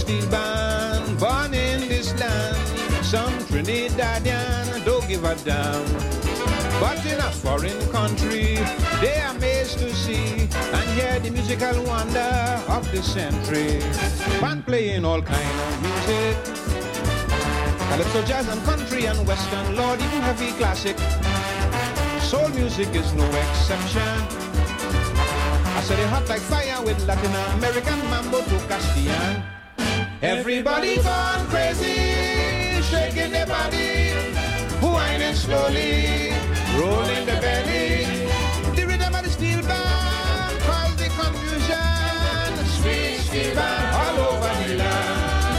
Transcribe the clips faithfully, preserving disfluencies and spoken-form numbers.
steel band born in this land. Some Trinidadian don't give a damn. But in a foreign country, they are amazed to see and hear the musical wonder of the century. Band playing all kind of music, calypso, jazz and country and western, Lord, even heavy classic. Soul music is no exception. I said it hot like fire with Latin American mambo to Castilian. Everybody gone crazy, shaking their body, whining slowly, rolling the belly. The rhythm of the steel band cause the confusion. Sweet steel band all over the land.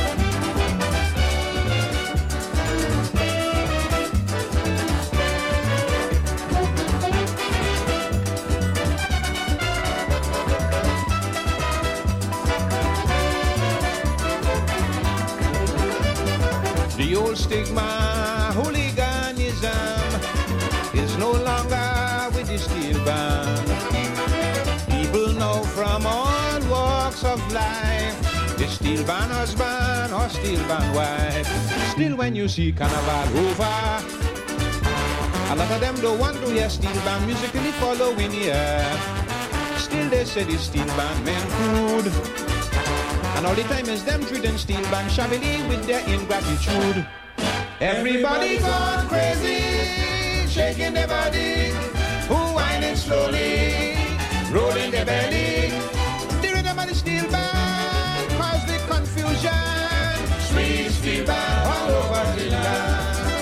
The old stigma, hooliganism, is no longer with the steel band. People know from all walks of life, the steel band husband or steel band wife. Still when you see carnival over, a lot of them don't want to hear steel band musically following here. Still they say the steel band men crude, and all the time is them treating steel band shabbily with their ingratitude. Everybody gone crazy, shaking their body, whining slowly, rolling their belly. The rhythm of the steel band cause the confusion. Sweet steel band all over the land.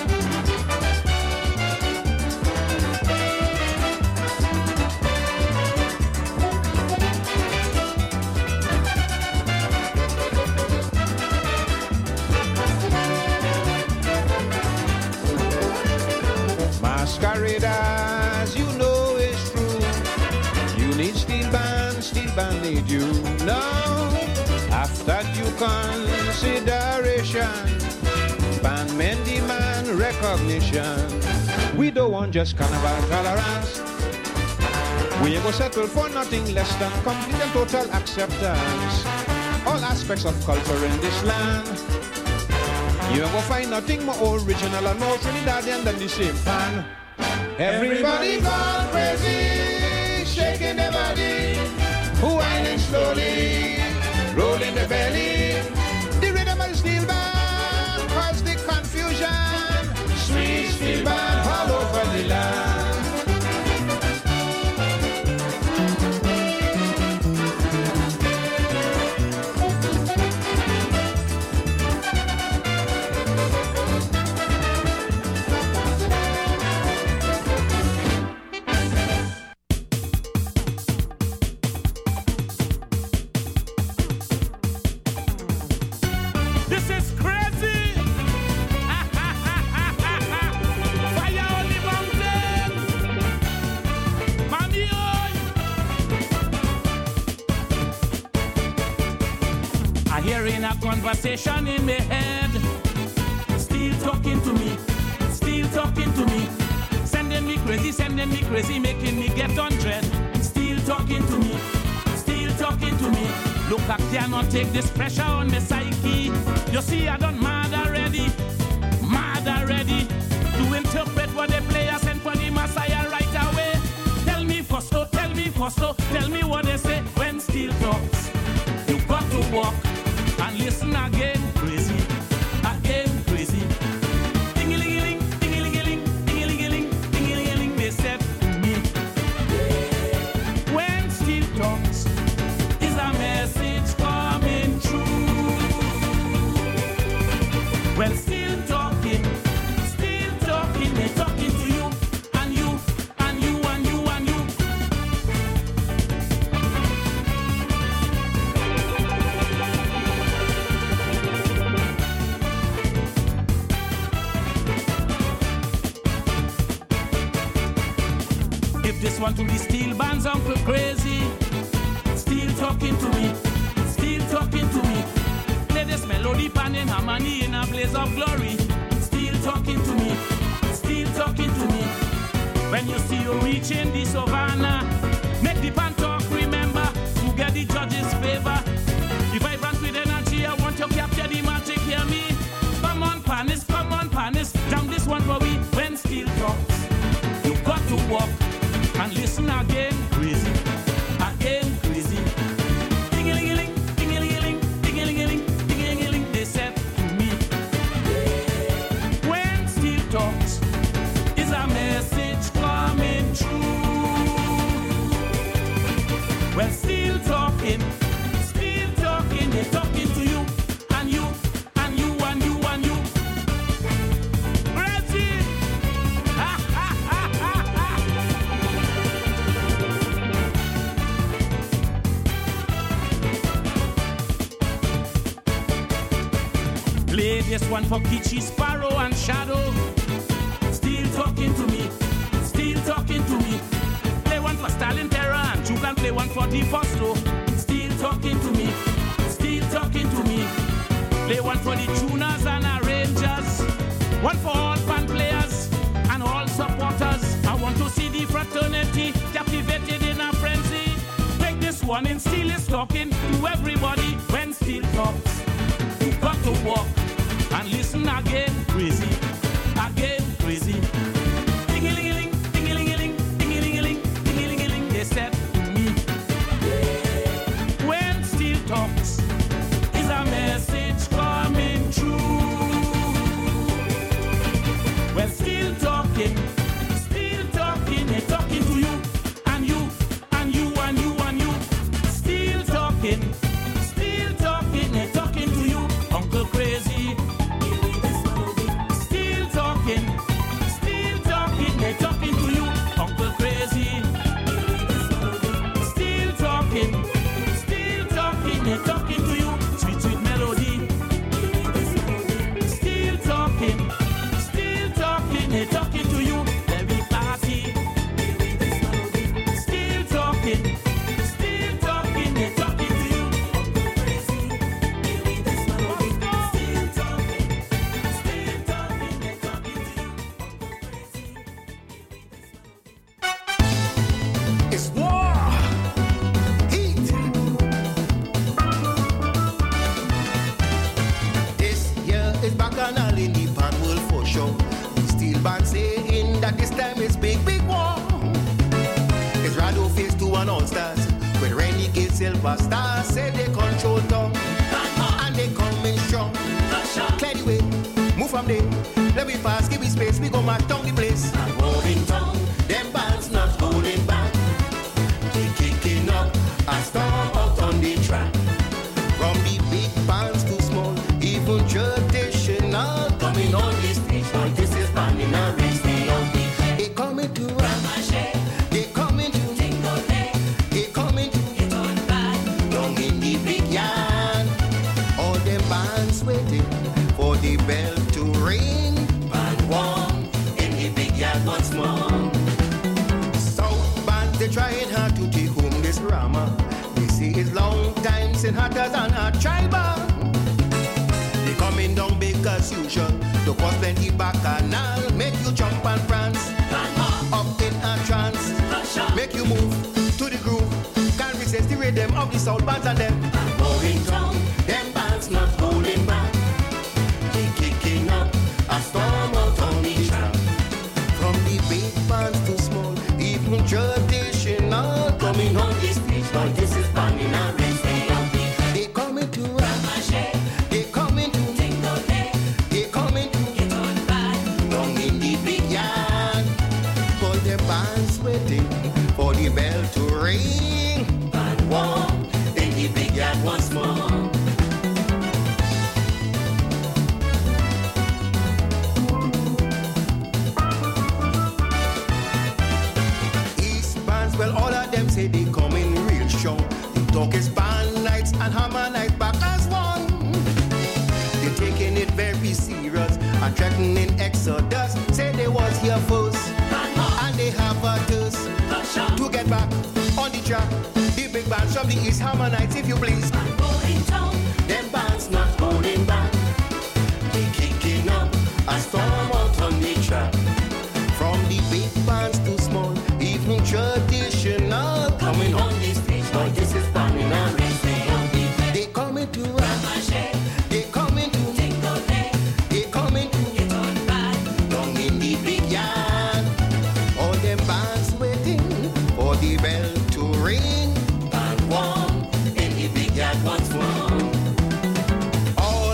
Masqueraders, you know it's true. You need steel band, steel band need you. Now, after due consideration, bandmen demand recognition. We don't want just carnival tolerance. We ain't gonna settle for nothing less than complete and total acceptance. All aspects of culture in this land. You ain't gonna find nothing more original and more Trinidadian than the same pan. Everybody gone crazy, shaking their body, whining slowly, rolling the belly. The rhythm of the steel band cause the confusion. Sweet steel band all over the land. Conversation in my head, still talking to me, still talking to me, sending me crazy, sending me crazy, making me get undressed. Still talking to me, still talking to me. Look, I cannot take this pressure on my psyche. You see, I done mad already, mad already. To interpret what they play, I send for the Messiah right away. Tell me first, oh, tell me first, oh, tell me what they say when still talks. You got to walk. And listen again, crazy, again, crazy. Ding-a-ling-a-ling, ding-a-ling-a-ling, ding-a-ling-a-ling, ding-a-ling-a-ling, they said to me. When steel talks, is a message coming true? Well, still talking, still talking, they're talking to you, and you, and you, and you, and you. This one to the steel band's Uncle Crazy. Still talking to me, still talking to me. Play this melody pan in harmony in a blaze of glory. Still talking to me, still talking to me. When you see you reaching the savannah, make the pan talk, remember, to get the judge's favor. If I run with energy, I want your talks is a message coming true. Well, still talking, still talking, they're talking to you, and you, and you, and you, and you. Brazil! Ha, ha, ha, ha, ha. Play this one for Kichi, Sparrow, and Shadow. Still talking to me, still talking to me. Play one for Stalin Terror, and you can play one for the Foslo. Still talking to me, still talking to me. Play one for the tuners and arrangers. One for all fan players and all supporters. I want to see the fraternity captivated in a frenzy. Take this one in Still is talking to everybody when Still talks. You got to walk and listen again, crazy, again, crazy. Ding-a-ling-a-ling, ding-a-ling-a-ling, ding-a-ling-a-ling, ding-a-ling-a-ling, they said to me. When Still talks is a message coming true. Well, still talking, still talking, they're talking to you, and you, and you, and you, and you. Still talking, still talking, they're talking to you, Uncle Crazy. Still talking, still talking, they're talking to you, Uncle Crazy. Still talking, still talking, they're talking to you, sweet, sweet melody. Still talking, still talking, they're talking to you, very classy. Still talking, still talking, they're talking to you, Uncle Crazy. Let's go. Still talking, still talking, they're talking to you, Uncle Crazy. It's war, heat. This year is Bacchanal in the Pan World for sure. The steel band saying that this time it's big, big war. It's Rado Phase two and All Stars with Renegade Silver Stars. Say they control tongue and they coming strong. Clear the way, move from there. Let me pass, give me space, we go mark down the place. And rolling tongue, them bands not holding back. They kicking up a storm out on the track. From the big bands to small, even traditional coming on the stage. Now this is banding a race, they on the they coming to rock, they coming to tingle, they coming to get on back. Down in the big yard, all them bands waiting for the bell to ring. Band one in the big yard once more. South bands they trying hard to take home this drama. They say it's long time since hotter than a tribal. They coming down big as usual. To cause plenty bacchanal, make you jump and prance. Up in a trance, make you move to the groove. Can't resist the rhythm of the sound bands and them. Going down, them bands not holding back. They kicking up a storm out on the track. From the big bands to small, even traditional coming on the stage. Now this is banding a race. They coming to rock, they coming to tingle, they coming to get on back. Down in the big yard, all the bands waiting for the bell to ring. Band one in the big yard once more. East bands, well, all of them say they coming real strong. The talk is band nights and hammer nights back as one. They're taking it very serious and threatening exodus. Say they was here first and they have a thirst to get back on the track. The big bands from the East hammer nights, if you please. Them bands not holding back. They kicking up a storm out on the track. From the big bands to small, even traditional coming on the stage. Now this is banding a race. They coming to rock, they coming to tingle, they coming to get on back. Down in the big yard, all them bands waiting for the bell to ring. Band one in the big yard once more. All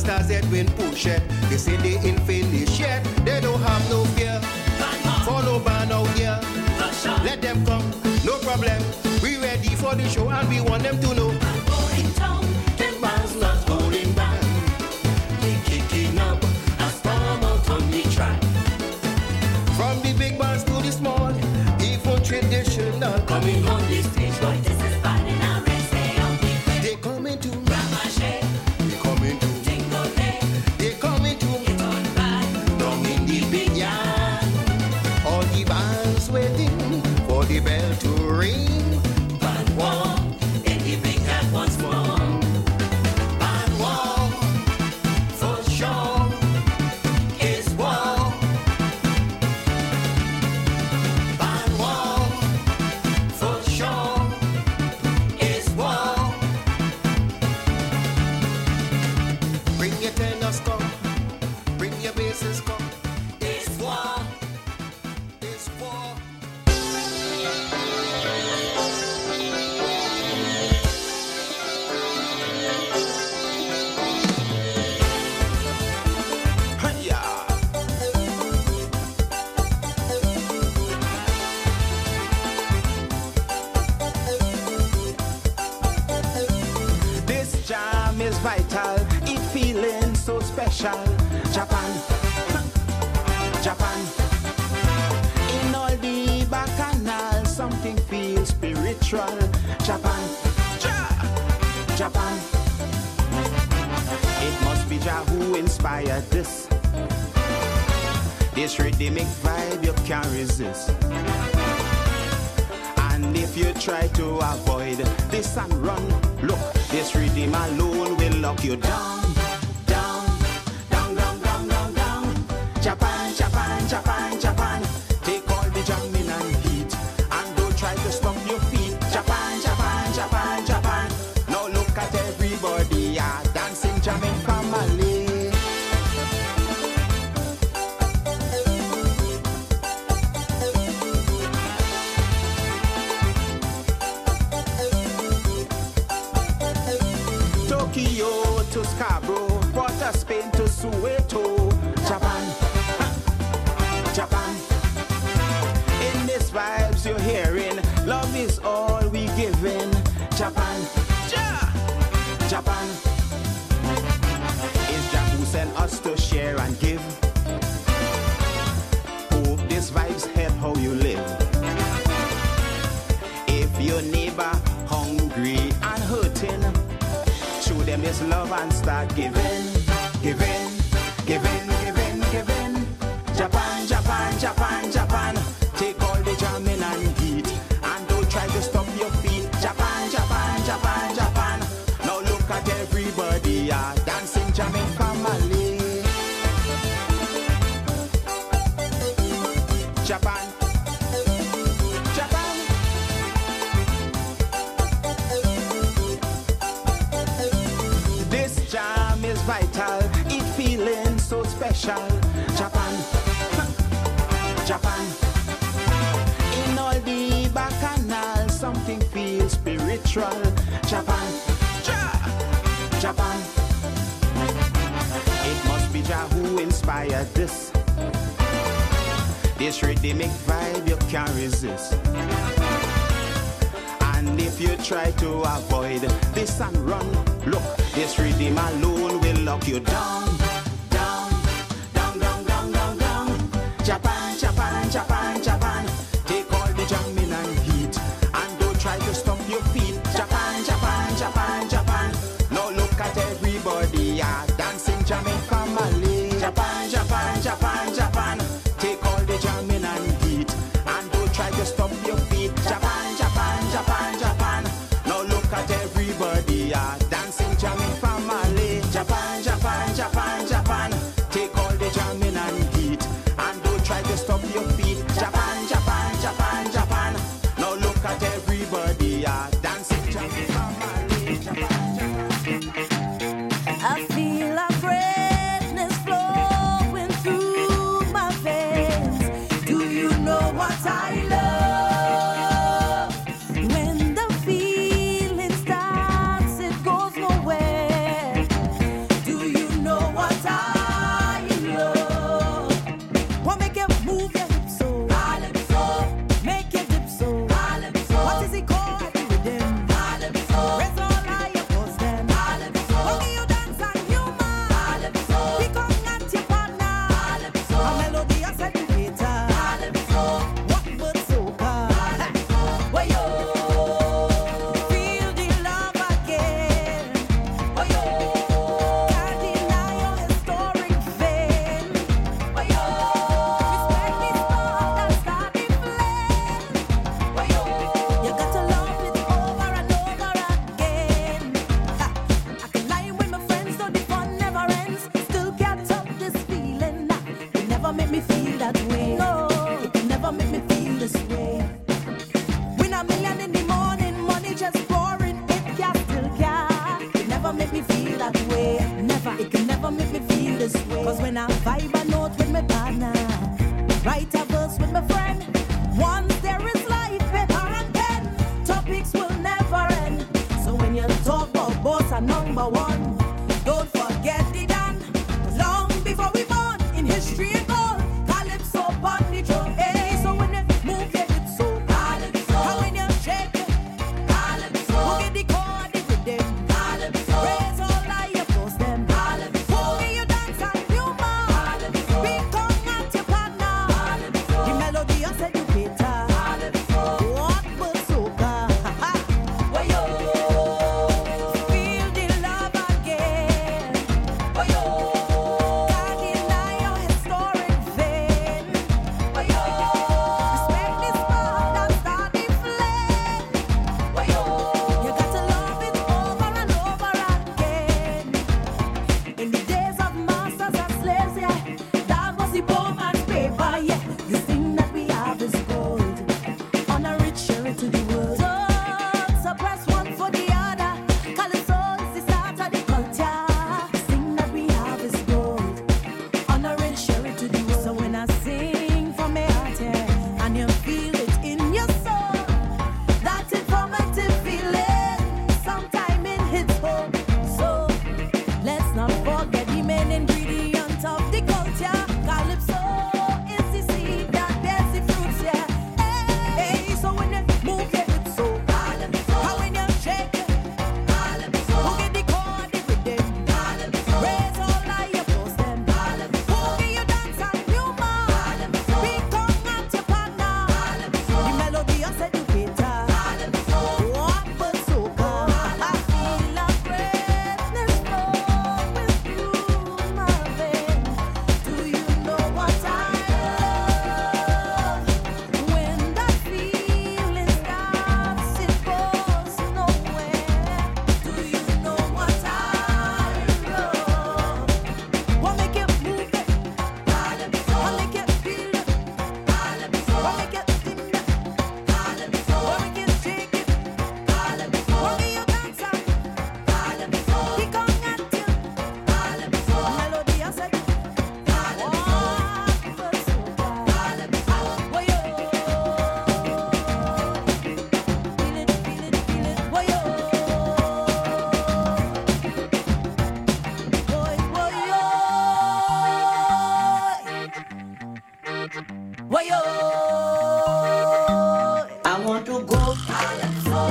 Rastas that win push it. They say they ain't finished yet. They don't have no fear. Follow ban out here. Let them come, no problem. We ready for the show and we want them to know. Going down, them bands not holding back. They kicking up a storm out on the track. From the big bands to the small, even traditional. Coming on the stage, boy, this is bad in our race. They on the way. They coming to Ramache, They coming to Jingle Day, They coming to it on bad. Down in the big yard. All the bands waiting for the bell to ring. Bad war, in the big hat once more. Bad war, for sure, is war. Bad war, for sure, is war. Bring your tenors, come. Bring your basses, come. It's war. It's war. This jam is vital, it feeling so special. Japan, Japan. In all the bacchanal, something feels spiritual. Japan, Ja- Japan. It must be Jah who inspired this. This rhythmic vibe you can't resist. And if you try to avoid this and run, look, this rhythm alone will lock you down, down, down, down, down, down, down. Japan, Japan, Japan, Japan. Take all the jamming and heat, and don't try to stop your feet. Japan, Japan, Japan, Japan. Now look at everybody, yeah, dancing, jamming family. Tokyo to Scarborough, Port of Spain to Soweto. Japan, ha, Japan. In this vibes you're hearing, love is all we giving. Japan, ja, Japan. It's Jah who sent us to share and give. Hope this vibes help how you live. If your neighbor hungry and hurting, show them this love and start giving, giving, giving, giving, giving. Japan, Japan, Japan, Japan. Take all the jamming and heat, and don't try to stop your feet. Japan, Japan, Japan, Japan. Now look at everybody, yeah, dancing, jamming family. Japan, Japan. This jam is vital, it feeling so special. Japan, ha, Japan. In all the bacchanal, something feels spiritual. Japan, Ja- Japan. It must be Jah who inspired this. This rhythmic vibe you can't resist. And if you try to avoid this and run, look, this rhythm alone will lock you down, down, down, down, down, down, down. Japan, Japan, Japan, Japan. Take all the jamming and heat, and don't try to stop your feet. Japan, Japan, Japan, Japan. Now look at everybody, yeah, dancing, jamming family. Japan, Japan, Japan, Japan. Take all the jamming and heat, and don't try to stop your feet. Japan, Japan, Japan, Japan. Now look at everybody, yeah, dancing, jamming family. Japan, Japan, Japan, Japan. Take all the jamming and heat, and don't try to stop your feet. Japan. when I vibe a note with my partner, write a verse with my friend. Once there is life, paper and pen, topics will never end. So when you talk about boss and number one, don't forget the Dan. Long before we born, in history and all, Calypso on the drum. Hey, so when you move your hips so Calypso, and when you shake it, Calypso, who get the chord, the rhythm, Calypso, raise all eye your post them, Calypso, who get you dance and humor, Calypso, big tongue at your partner, Calypso, the melody I said you better, Calypso, what but soca, why yo, feel the love again, why yo, can't deny your historic fame, why yo, respect this bond and start the flame, why yo, you got to love it over and over again. In the days of masters and slaves, yeah, that was the poor man's paper, yeah. This thing that we have is gold, on a rich cherry to the world. Don't suppress one for the other, Calypso is the start of the culture. This thing that we have is gold, on a rich cherry to the world. So when I sing from my heart, yeah, and you feel it in your soul, that informative feeling, sometime it hits home. So let's not forget the main ingredient of the culture. Calypso is the seed that bears the fruits, yeah. Hey, hey, so when you move your hips so Calypso, and when you shake it, Calypso, who get the chord, the rhythm, Calypso, raise all eye your post them, Calypso, who get you dance and humor, Calypso, big tongue at your partner, Calypso, the melody I said you better, Calypso, what but soca, I feel a greatness flow with you, my vein. Do you know what I love? When that feeling starts, it goes nowhere. Do you know what I love? What make you move it? Calypso. What make you feel it? Calypso. What make you sing it? Calypso. What make you shake it? Calypso. What make you dance up? Calypso. Kick on at you. Calypso. Melody I said. Calypso. What but soca? Calypso. Why yo? Feel it, feel it, feel it. Why yo? Boy, boy, yo. Why yo? I want to go Calypso.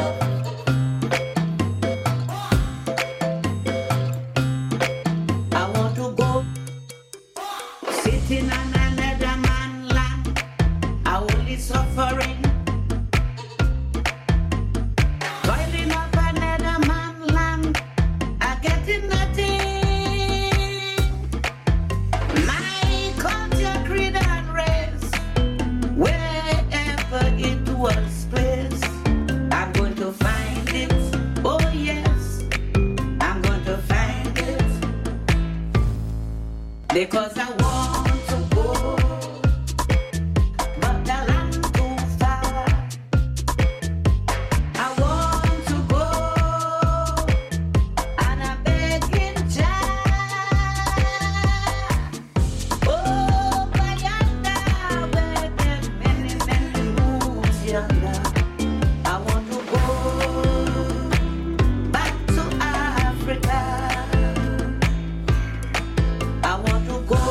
I want to go sitting on another man land, I only suffering. Toiling up another man land, I getting nothing. My culture, creed and race, wherever it was placed, I'm going to find it. Oh yes, I'm going to find it. Because I want to go, but the land too far. I want to go, and I'm begging Jah. Oh, by yonder, where there's many, many moons yonder. I want to go back to Africa. I want to go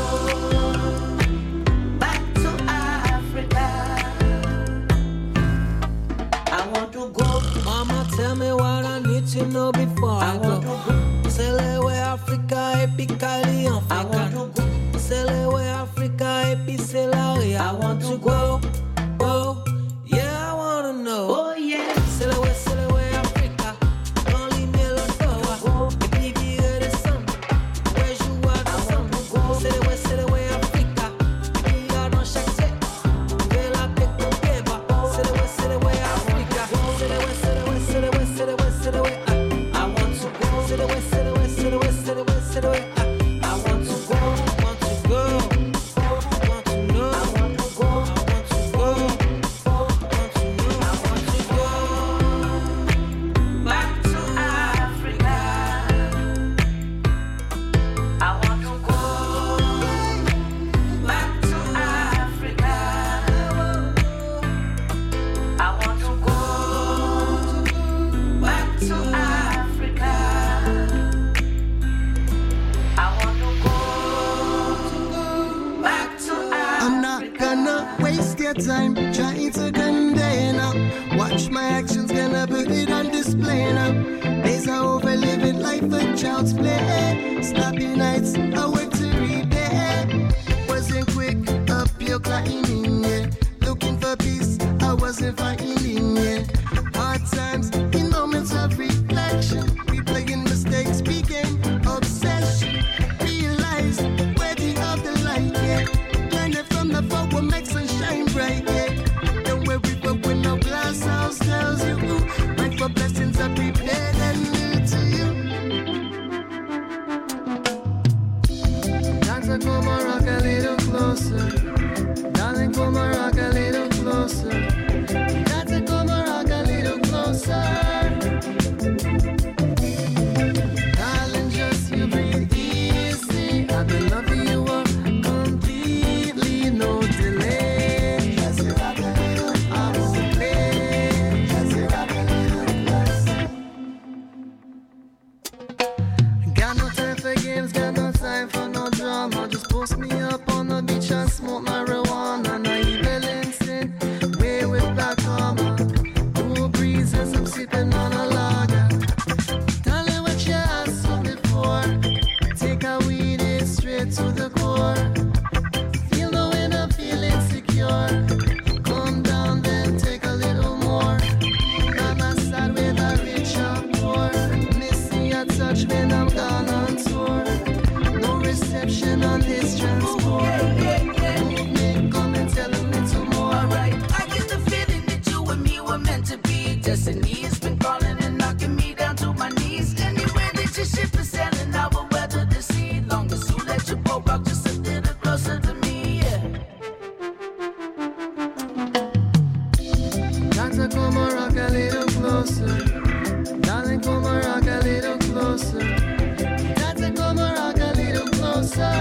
back to Africa. I want to go. Mama, tell me what I need to know before I, I want go. to go. Celebrate Africa, epically I want African. to go. Celebrate Africa, epically. I want to go. Oh, yeah, I wanna know. Oh yeah. Celebrate, celebrate Africa. Don't leave me alone. If you hear the sun, where's you are the sun? Celebrate, celebrate Africa. We are not shacked. Vela que tu beba. Celebrate, celebrate Africa. Celebrate, celebrate, celebrate, celebrate, celebrate. I want to go. Celebrate, celebrate, celebrate, celebrate, celebrate. I want to go. Want to go. Want to know. I want to go. I want to go. Want to know. I want to go back to Africa. I want to go. your time trying to convey now. Watch my actions, gonna put it on display now. Days are over, living life a child's play. Sloppy nights, I work to repay. Wasn't quick up your climbing, yeah. Looking for peace, I wasn't fighting, yeah. Hard times, in moments of reflection, replaying mistakes became obsession. Realize, worthy of the light, yeah. Learn it from the folk what makes sun shine bright, yeah. Don't worry, but when no glass house tells you, wait for blessings are prepared and new to you. Dance, come on, rock a little closer. Darling, come on, rock a little closer. Dance, come on, rock a little closer. Darling, just you breathe easy. I've been loving you up completely, no delay. Just you rock a little, I won't play. Just you rock a little closer. Got no time for games, got no time for no drama. Just post me up on the beach and smoke marijuana. No evil instinct, way with black armor. Cool breezes, I'm sipping on a lager. Darling, what you asked me for? Take a weed, it's straight to the core. Feel the wind, I'm feeling secure. Calm down, then take a little more. By my side with a rich and poor. Missing your touch when I'm gone on tour. No reception on this transport. Movement, come and tell me some more. Alright, I get the feeling that you and me were meant to be. Destiny has been calling and knocking me down to my knees. Anywhere that your ship is sailing, I will weather the sea. Long as you let your boat rock just a little closer to me, yeah. Dance, come on, rock a little closer. Darling, come on, rock a little closer. Dance, come on, rock a little closer.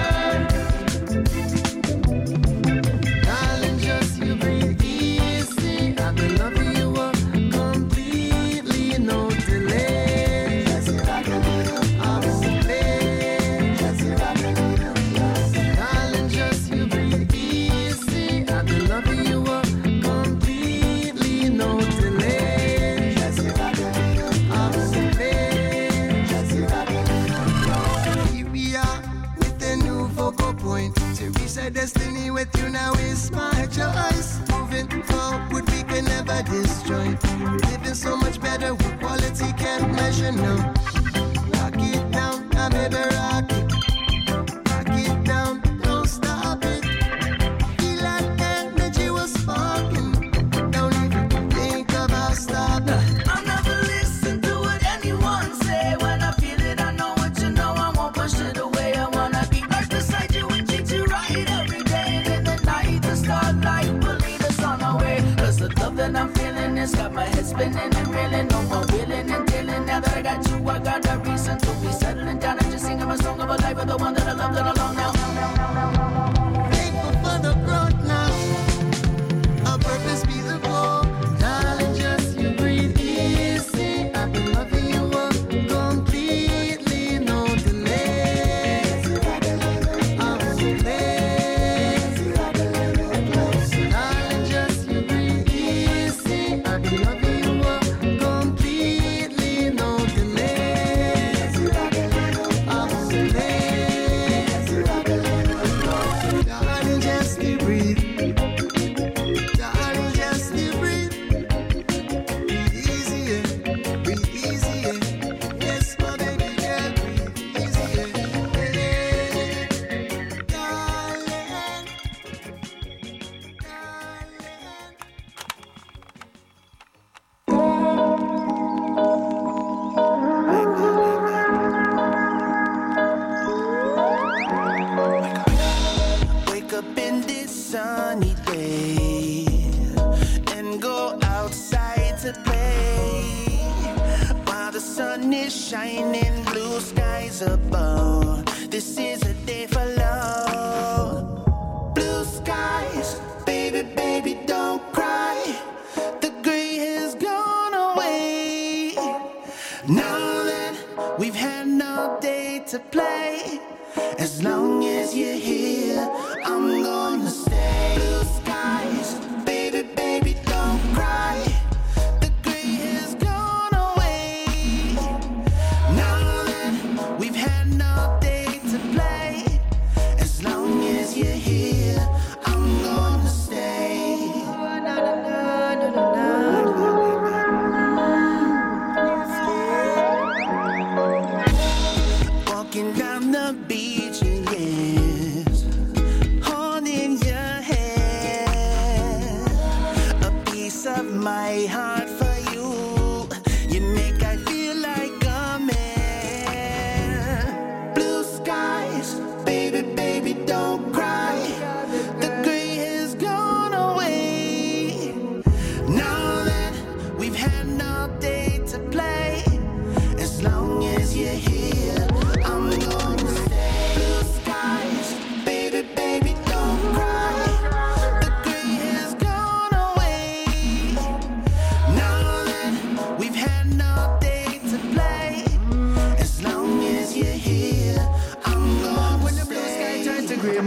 Darling, just you breathe easy. I've been loving you up completely, no delay. Just you rock a little, I won't play. Just you rock a little closer. Darling, just you breathe easy. I've been loving you up completely, no delay. Just you rock a little, I won't play. Just you rock a little closer. Here we are with a new focal point. To reach our destiny with you now is my choice. Moving forward, we can never destroy. Living so much better with quality can't measure now. Lock it down, I made a rock it. Lock it down, don't stop it. Feel like energy was sparking. Don't even think about stopping. I'll never listen to what anyone say. When I feel it, I know what you know. I won't push it away. I wanna be right beside you and treat you right every day. And in the night, the starlight will lead us on our way. Cause the love that I'm feeling has got my head spinning and reeling. No more willing and dealing. Now that I got you, I got a reason to be settling down and just singing my song of a life with the one that I love that I long now. Thankful for the growth now. Our purpose be the goal. Darling, just you breathe easy. I've been loving you up completely, no delay. I won't play. Darling, just you breathe easy. I've been loving you up completely, no delay. I won't play. Darling, just you breathe. Darling, just you breathe. Breathe easier, breathe easier. Yes, my baby girl, breathe easier. Darling, darling. Wake up in this sunny day and go outside to play while the sun is shining, blue skies above. This is a day for love. Blue skies, baby, baby, don't cry. The gray has gone away. Now that we've had no day to play, as long as you're here, I'm gonna stay. Blue skies,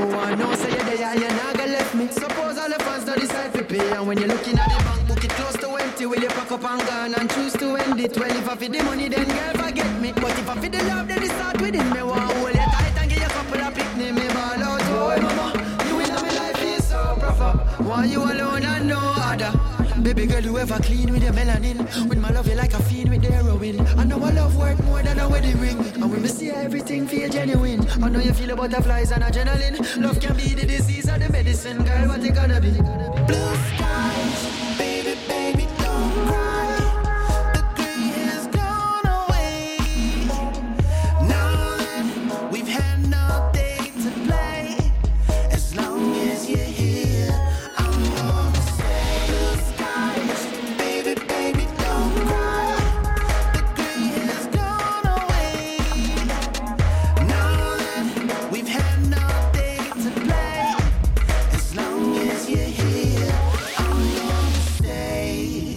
move on, no say you're there, you're not gonna left me. Suppose all the fans don't decide to pay, and when you're looking at the bank book, it close to empty. Will you pack up and gone and choose to end it? Well, if I feed the money, then girl forget me. But if I feed the love, then it start within me. Want hold you tight and give you a couple of picnic, me ball out. Oh, mama, you in my life is so proper. Want you alone and no other. Baby girl, you ever clean with your melanin? With my love, you like a fiend with the heroin. I know I love work more than a wedding ring. And when we see everything feel genuine, I know you feel the butterflies and adrenaline. Love can be the disease or the medicine. Girl, what it gonna be? Blue skies, baby, baby, don't cry. The gray has gone away. Now that we've had no day to play, as long as you're here, I'm gonna say blue skies, baby, baby, don't cry. The gray has gone away. Now that we've had no day to play, as long as you're here, I'm gonna stay.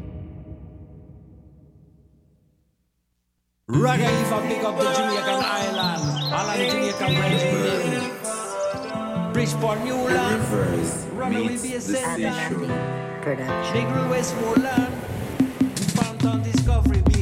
Ragga if I pick up the Jamaican island, all of the Jamaican brethren. Bridgeport, Newland, Ragga will be a center. Big Westmoreland, Fountain Discovery,